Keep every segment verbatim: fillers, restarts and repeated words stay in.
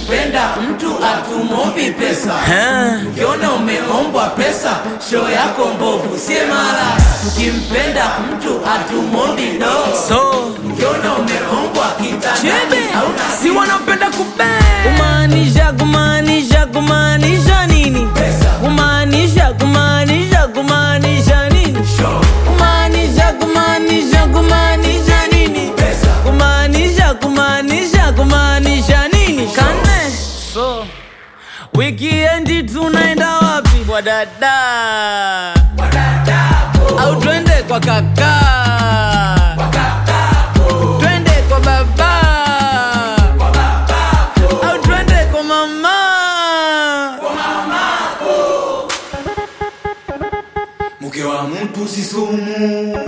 Tukimpenda mtu atumombi pesa. Ukiona umeombwa pesa, show yako mbovu, sie mara. Tukimpenda mtu atumombi do. So ukiona umeombwa kitandani hauna si wanapenda kubang. Kumaanisha, kumaanisha, kumaanisha nini? pesa. Kumaanisha, kumaanisha, kumaanisha nini? Show. Kumaanisha, kumaanisha, kumaanisha nini? Pesa. Kumaanisha, kumaanisha, kumaanisha nini? Kane. So wikiendi tunaenda wapi? Kwa dada Kwa dadako. au twende kwa kaka? Kwa kakako. Twende kwa baba Kwa babako. au twende kwa mama? Kwa mamako. Mke wa mtu si sumu.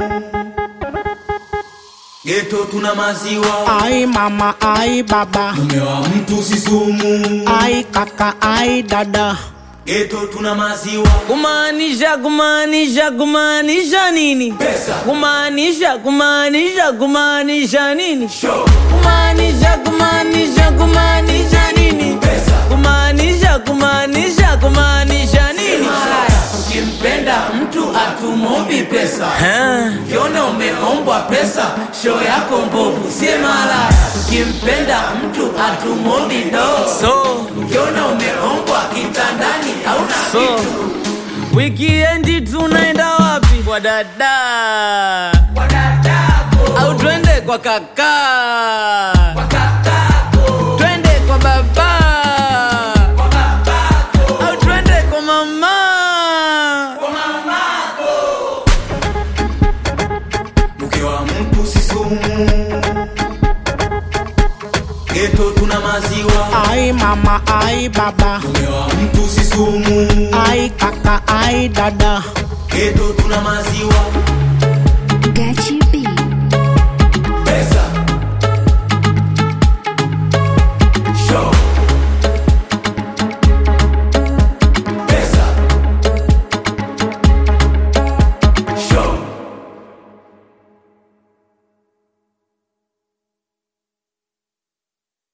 Geto tuna maziwa. Ai mama, ai baba, Mume wa mtu si sumu. ai kaka, ai dada. Geto tuna maziwa. Kumaanisha, kumaanisha, kumaanisha nini? Pesa. Kumaanisha, kumaanisha, kumaanisha nini? Show. Kumaanisha, kumaanisha, kumaanisha nini? Pesa. Kumaanisha, kumaanisha, kumaanisha nini? Tukimpenda mtu atumombi pesa. Ukiona umeombwa pesa, show yako mbovu, sie mara. Tukimpenda mtu atumombi do. So Ukiona umeombwa kitandani hauna So kitu. wikiendi tunaenda wapi? Kwa dada Kwa dadako. au twende kwa kaka? Kwa kakako. Twende kwa baba Kwa babako. au twende kwa mama? Kwa mamako. Mke wa mtu si sumu. Geto tuna maziwa. Ai mama, ai baba, Mume wa mtu si sumu. ai kaka, ai dada. Geto tuna maziwa. Gachi B.